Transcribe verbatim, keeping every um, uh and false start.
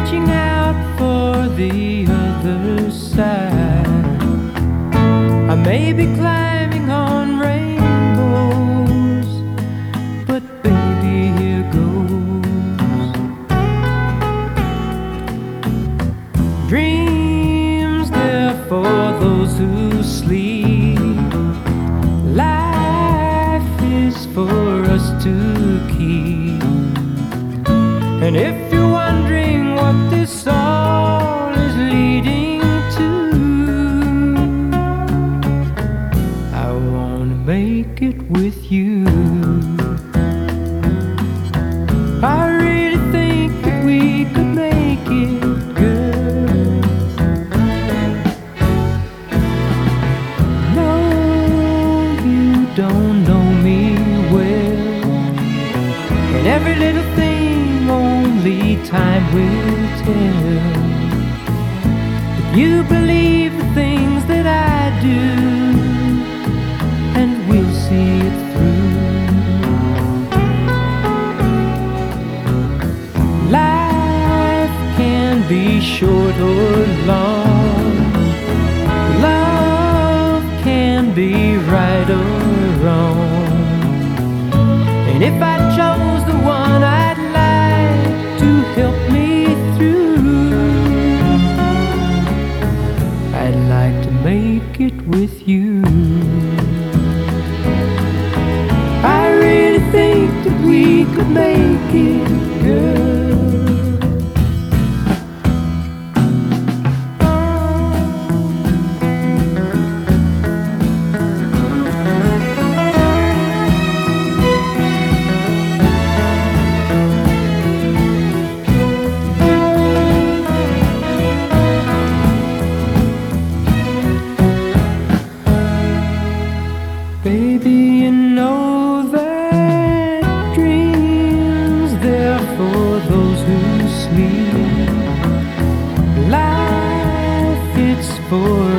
reaching out for the other side. I may be climbing on rainbows, but baby, here goes. Dreams, they're for those who sleep. Life is for us to keep. And if you're wondering what this all is leading to, I wanna make it with you. I really think that we could make it, girl. No, you don't know me well, and every little thing only time will tell. But you believe the things that I do, and we'll see it through. Life can be short or long. Love can be right or wrong. And if I chose the one I'd like to help me through, I'd like to make it with you. I really think that we could make it, girl. Baby, you know that dreams, they're for those who sleep. Life, it's for